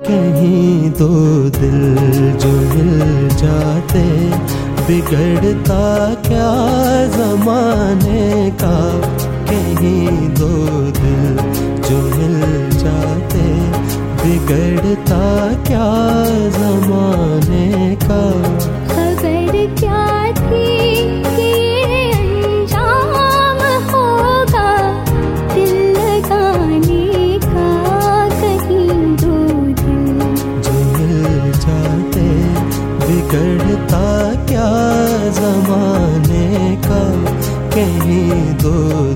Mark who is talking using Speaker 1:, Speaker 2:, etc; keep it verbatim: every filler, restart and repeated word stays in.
Speaker 1: कहीं दो दिल जो मिल जाते, बिगड़ता क्या ज़माने का। कहीं दो दिल जो मिल जाते, बिगड़ता क्या ज़माने का।
Speaker 2: खबर क्या थी कि ये अंजाम होगा दिल लगाने का। कहीं दो दिल
Speaker 1: जो मिल जाते, बिगड़ता क्या ज़माने का। कहीं दो